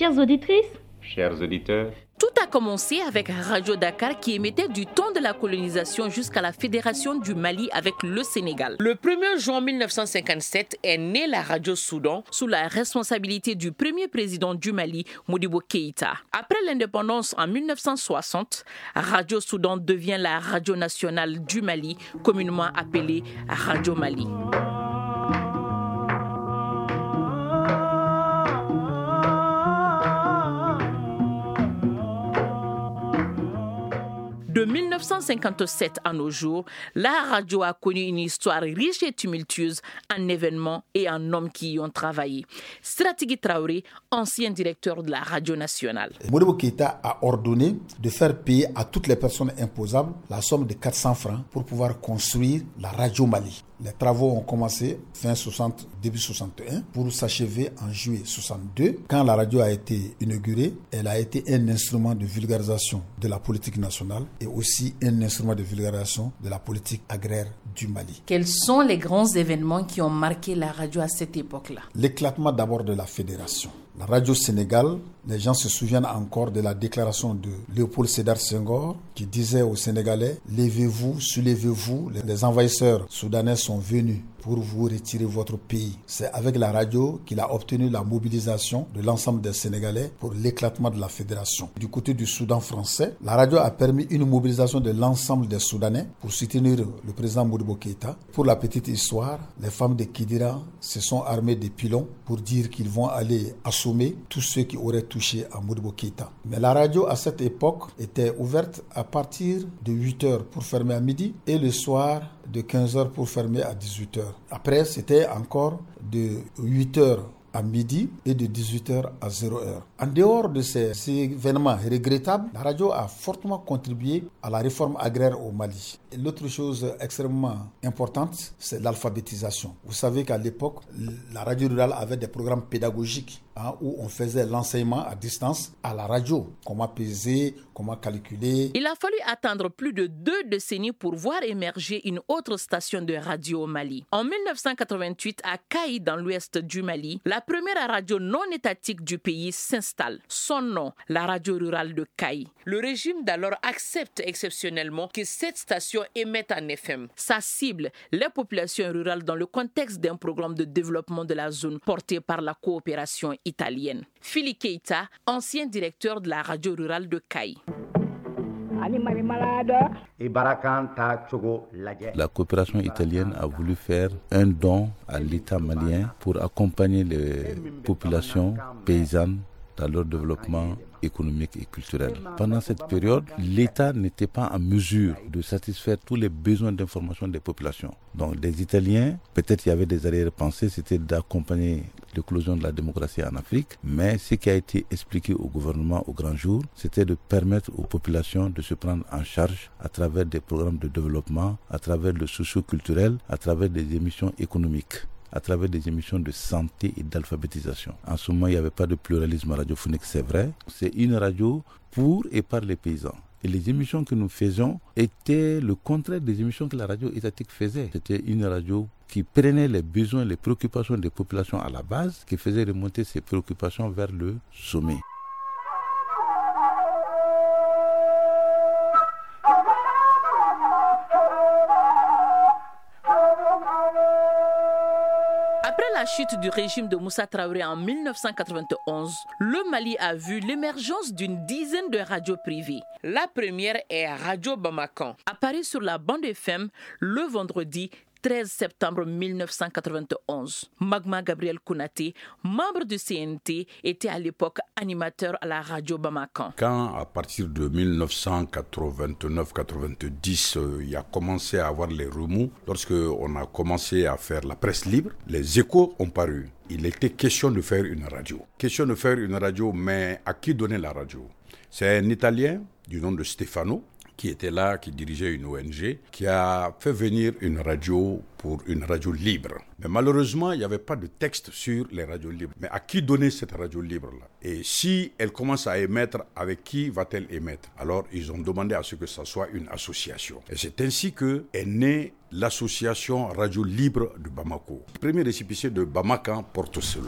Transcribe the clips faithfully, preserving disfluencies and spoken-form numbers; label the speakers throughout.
Speaker 1: Chères auditrices,
Speaker 2: chers auditeurs,
Speaker 3: tout a commencé avec Radio Dakar qui émettait du temps de la colonisation jusqu'à la Fédération du Mali avec le Sénégal. Le premier juin mille neuf cent cinquante-sept est née la Radio Soudan sous la responsabilité du premier président du Mali, Modibo Keïta. Après l'indépendance en mille neuf cent soixante, Radio Soudan devient la radio nationale du Mali, communément appelée Radio Mali. De mille neuf cent cinquante-sept à nos jours, la radio a connu une histoire riche et tumultueuse en événements et en hommes qui y ont travaillé. Stratégie Traoré, ancien directeur de la radio nationale.
Speaker 4: Modibo Keïta a ordonné de faire payer à toutes les personnes imposables la somme de quatre cents francs pour pouvoir construire la radio Mali. Les travaux ont commencé fin soixante, début soixante et un pour s'achever en juillet soixante-deux. Quand la radio a été inaugurée, elle a été un instrument de vulgarisation de la politique nationale et aussi un instrument de vulgarisation de la politique agraire du Mali.
Speaker 3: Quels sont les grands événements qui ont marqué la radio à cette époque-là?
Speaker 4: L'éclatement d'abord de la fédération. La radio Sénégal, les gens se souviennent encore de la déclaration de Léopold Sédar Senghor qui disait aux Sénégalais « Levez-vous, soulevez-vous, les envahisseurs soudanais sont venus pour vous retirer votre pays ». C'est avec la radio qu'il a obtenu la mobilisation de l'ensemble des Sénégalais pour l'éclatement de la fédération. Du côté du Soudan français, la radio a permis une mobilisation de l'ensemble des Soudanais pour soutenir le président Modibo Keïta. Pour la petite histoire, les femmes de Kidira se sont armées de pilons pour dire qu'ils vont aller assommer tous ceux qui auraient touché à Modibo Keïta. Mais la radio à cette époque était ouverte à partir de huit heures pour fermer à midi et le soir de quinze heures pour fermer à dix-huit heures. Après, c'était encore de huit heures à midi et de dix-huit heures à zéro heure. En dehors de ces, ces événements regrettables, la radio a fortement contribué à la réforme agraire au Mali. Et l'autre chose extrêmement importante, c'est l'alphabétisation. Vous savez qu'à l'époque, la radio rurale avait des programmes pédagogiques hein, où on faisait l'enseignement à distance à la radio. Comment peser, comment calculer.
Speaker 3: Il a fallu attendre plus de deux décennies pour voir émerger une autre station de radio au Mali. En mille neuf cent quatre-vingt-huit, à Kaï, dans l'ouest du Mali, la première radio non étatique du pays s'installe. Son nom, la radio rurale de Kaï. Le régime d'alors accepte exceptionnellement que cette station émette en F M. Sa cible, les populations rurales dans le contexte d'un programme de développement de la zone porté par la coopération italienne. Fili Keïta, ancien directeur de la radio rurale de Kaï.
Speaker 5: La coopération italienne a voulu faire un don à l'État malien pour accompagner les populations paysannes dans leur développement économique et culturel. Pendant cette période, l'État n'était pas en mesure de satisfaire tous les besoins d'information des populations. Donc les Italiens, peut-être il y avait des arrière-pensées, c'était d'accompagner l'éclosion de la démocratie en Afrique, mais ce qui a été expliqué au gouvernement au grand jour, c'était de permettre aux populations de se prendre en charge à travers des programmes de développement, à travers le socio-culturel, à travers des émissions économiques, à travers des émissions de santé et d'alphabétisation. En ce moment, il n'y avait pas de pluralisme radiophonique, c'est vrai. C'est une radio pour et par les paysans. Et les émissions que nous faisions étaient le contraire des émissions que la radio étatique faisait. C'était une radio qui prenait les besoins, les préoccupations des populations à la base, qui faisait remonter ces préoccupations vers le sommet.
Speaker 3: Après la chute du régime de Moussa Traoré en mille neuf cent quatre-vingt-onze, le Mali a vu l'émergence d'une dizaine de radios privées. La première est Radio Bamakan, apparue sur la bande F M le vendredi treize septembre mille neuf cent quatre-vingt-onze. Magma Gabriel Konaté, membre du C N T, était à l'époque animateur à la radio Bamakan.
Speaker 6: Quand, à partir de mille neuf cent quatre-vingt-neuf quatre-vingt-dix, euh, il a commencé à avoir les remous, lorsque on a commencé à faire la presse libre, les échos ont paru. Il était question de faire une radio. Question de faire une radio, mais à qui donner la radio? C'est un Italien du nom de Stefano, qui était là, qui dirigeait une O N G, qui a fait venir une radio pour une radio libre. Mais malheureusement, il n'y avait pas de texte sur les radios libres. Mais à qui donner cette radio libre-là? Et si elle commence à émettre, avec qui va-t-elle émettre? Alors, ils ont demandé à ce que ça soit une association. Et c'est ainsi qu'est née l'association Radio Libre de Bamako. Le premier récépissé de Bamakan porte cela.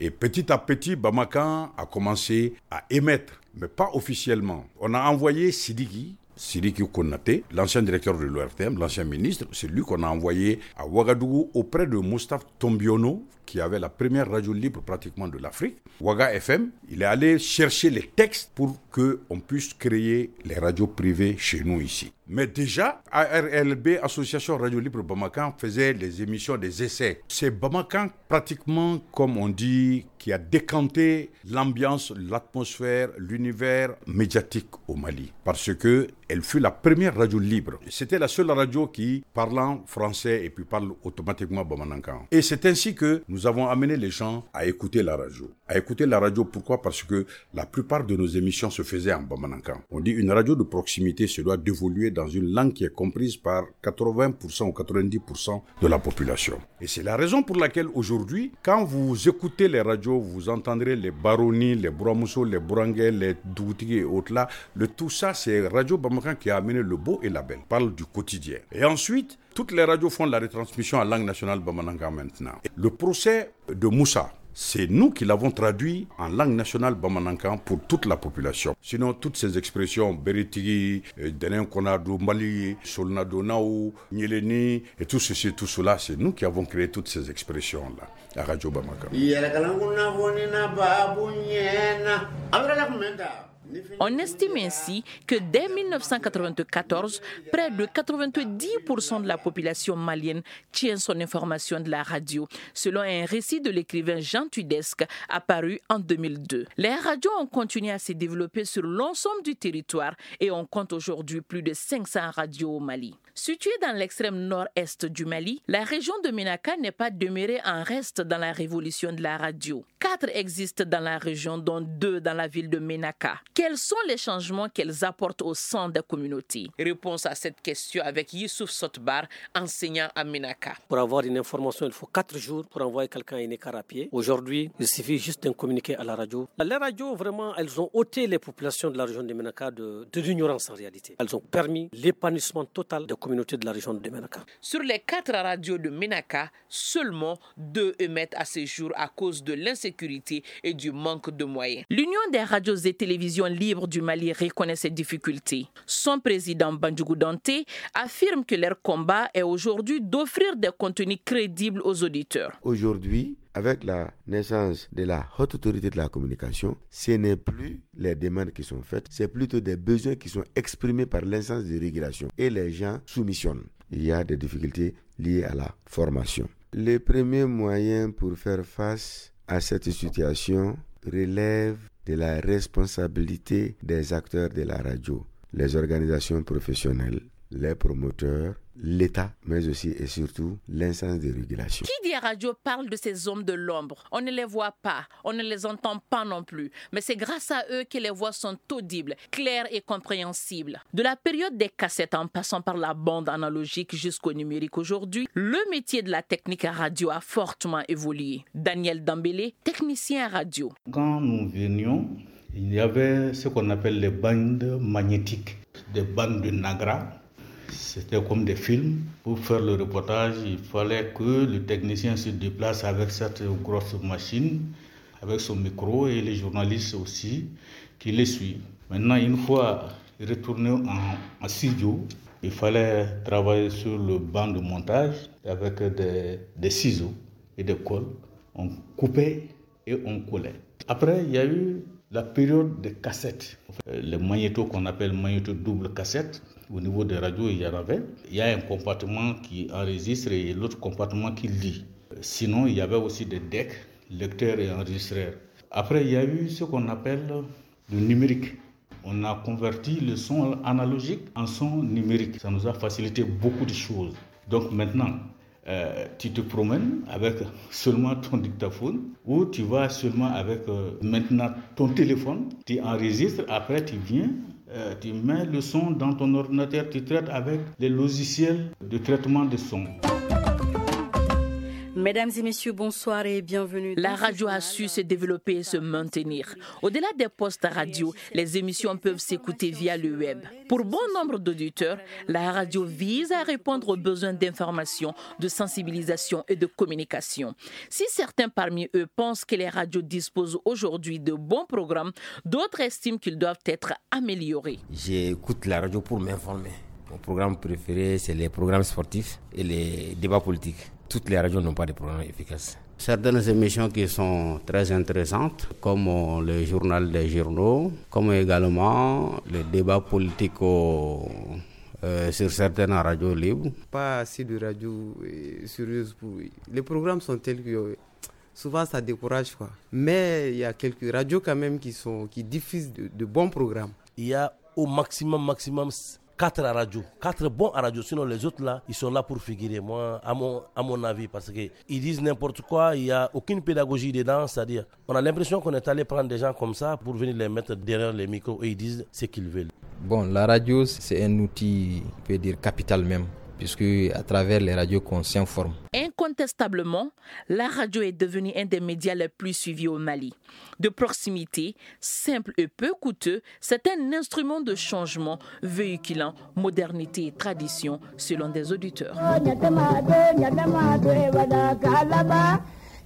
Speaker 6: Et petit à petit, Bamakan a commencé à émettre, mais pas officiellement. On a envoyé Sidiki, Sidiki Konaté, l'ancien directeur de l'O R T M, l'ancien ministre, c'est lui qu'on a envoyé à Ouagadougou auprès de Moustapha Tombiono, qui avait la première radio libre pratiquement de l'Afrique, Ouaga F M. Il est allé chercher les textes pour qu'on puisse créer les radios privées chez nous ici. Mais déjà, A R L B, Association Radio Libre Bamakan, faisait les émissions des essais. C'est Bamakan, pratiquement, comme on dit, qui a décanté l'ambiance, l'atmosphère, l'univers médiatique au Mali. Parce que elle fut la première radio libre. C'était la seule radio qui, parlant français, et puis parle automatiquement Bamanankan. Et c'est ainsi que nous avons amené les gens à écouter la radio. À écouter la radio, pourquoi? Parce que la plupart de nos émissions se faisaient en Bamanankan. On dit une radio de proximité se doit d'évoluer dans une langue qui est comprise par quatre-vingts pour cent ou quatre-vingt-dix pour cent de la population. Et c'est la raison pour laquelle aujourd'hui, quand vous écoutez les radios, vous entendrez les Baroni, les Bouramusso, les Bourangais, les Doutigi et autres là. Le tout ça, c'est Radio Bamakan qui a amené le beau et la belle. Parle du quotidien. Et ensuite, toutes les radios font la retransmission en langue nationale Bamanankan maintenant. Le procès de Moussa, c'est nous qui l'avons traduit en langue nationale Bamanankan pour toute la population. Sinon, toutes ces expressions, Beritigi, Denen Konado, Mali, Solnado Nao, Nyeleni, et tout ceci, tout cela, c'est nous qui avons créé toutes ces expressions-là à Radio Bamakan.
Speaker 3: On estime ainsi que dès dix-neuf cent quatre-vingt-quatorze, près de quatre-vingt-dix pour cent de la population malienne tient son information de la radio, selon un récit de l'écrivain Jean Tudesque apparu en deux mille deux. Les radios ont continué à se développer sur l'ensemble du territoire et on compte aujourd'hui plus de cinq cents radios au Mali. Située dans l'extrême nord-est du Mali, la région de Ménaka n'est pas demeurée en reste dans la révolution de la radio. Quatre existent dans la région, dont deux dans la ville de Ménaka. Quels sont les changements qu'elles apportent au sein des communautés? Réponse à cette question avec Youssouf Sotbar, enseignant à Ménaka.
Speaker 1: Pour avoir une information, il faut quatre jours pour envoyer quelqu'un à Ménaka à pied. Aujourd'hui, il suffit juste d'un communiqué à la radio. Les radios, vraiment, elles ont ôté les populations de la région de Ménaka de, de l'ignorance en réalité. Elles ont permis l'épanouissement total des communautés de la région de Ménaka.
Speaker 3: Sur les quatre radios de Ménaka, seulement deux émettent à ce jour à cause de l'insécurité et du manque de moyens. L'Union des radios et télévisions libres du Mali reconnaît ces difficultés. Son président Bandjougou Dante affirme que leur combat est aujourd'hui d'offrir des contenus crédibles aux auditeurs.
Speaker 2: Aujourd'hui, avec la naissance de la haute autorité de la communication, ce n'est plus les demandes qui sont faites, c'est plutôt des besoins qui sont exprimés par l'instance de régulation et les gens soumissionnent. Il y a des difficultés liées à la formation. Les premiers moyens pour faire face à cette situation relèvent de la responsabilité des acteurs de la radio, les organisations professionnelles, les promoteurs, l'État, mais aussi et surtout l'instance de régulation.
Speaker 3: Qui dit radio parle de ces hommes de l'ombre. On ne les voit pas, on ne les entend pas non plus. Mais c'est grâce à eux que les voix sont audibles, claires et compréhensibles. De la période des cassettes en passant par la bande analogique jusqu'au numérique aujourd'hui, le métier de la technique radio a fortement évolué. Daniel Dambélé, technicien radio.
Speaker 7: Quand nous venions, il y avait ce qu'on appelle les bandes magnétiques, des bandes de Nagra. C'était comme des films. Pour faire le reportage, il fallait que le technicien se déplace avec cette grosse machine, avec son micro et les journalistes aussi qui les suivent. Maintenant, une fois retourné en, en studio, il fallait travailler sur le banc de montage avec des, des ciseaux et des cols. On coupait et on collait. Après, il y a eu la période des cassettes. Les magnétos qu'on appelle magnétos double cassette. Au niveau des radios, il y en avait. Il y a un compartiment qui enregistre et l'autre compartiment qui lit. Sinon, il y avait aussi des decks, lecteurs et enregistreurs. Après, il y a eu ce qu'on appelle le numérique. On a converti le son analogique en son numérique. Ça nous a facilité beaucoup de choses. Donc maintenant, euh, tu te promènes avec seulement ton dictaphone ou tu vas seulement avec euh, maintenant ton téléphone. Tu enregistres, après tu viens. Euh, tu mets le son dans ton ordinateur, tu traites avec les logiciels de traitement de son.
Speaker 8: Mesdames et messieurs, bonsoir et bienvenue.
Speaker 3: La radio a su se développer et se maintenir. Au-delà des postes radio, les émissions peuvent s'écouter via le web. Pour bon nombre d'auditeurs, la radio vise à répondre aux besoins d'information, de sensibilisation et de communication. Si certains parmi eux pensent que les radios disposent aujourd'hui de bons programmes, d'autres estiment qu'ils doivent être améliorés.
Speaker 9: J'écoute la radio pour m'informer. Mon programme préféré, c'est les programmes sportifs et les débats politiques. Toutes les radios n'ont pas de programmes efficaces. Certaines émissions qui sont très intéressantes, comme le journal des journaux, comme également les débats politiques au, euh, sur certaines radios libres. Pas assez de radios euh, sérieuses. Pour... Les programmes sont tels que souvent ça décourage, quoi. Mais il y a quelques radios quand même qui, sont, qui diffusent de, de bons programmes.
Speaker 10: Il y a au maximum, maximum quatre à radio, quatre bons à radio, sinon les autres là, ils sont là pour figurer, moi, à mon, à mon avis, parce qu'ils disent n'importe quoi, il n'y a aucune pédagogie dedans, c'est-à-dire, on a l'impression qu'on est allé prendre des gens comme ça pour venir les mettre derrière les micros et ils disent ce qu'ils veulent.
Speaker 11: Bon, la radio, c'est un outil, on peut dire, capital même, puisque à travers les radios qu'on s'informe.
Speaker 3: Incontestablement, la radio est devenue un des médias les plus suivis au Mali. De proximité, simple et peu coûteux, c'est un instrument de changement véhiculant modernité et tradition selon des auditeurs.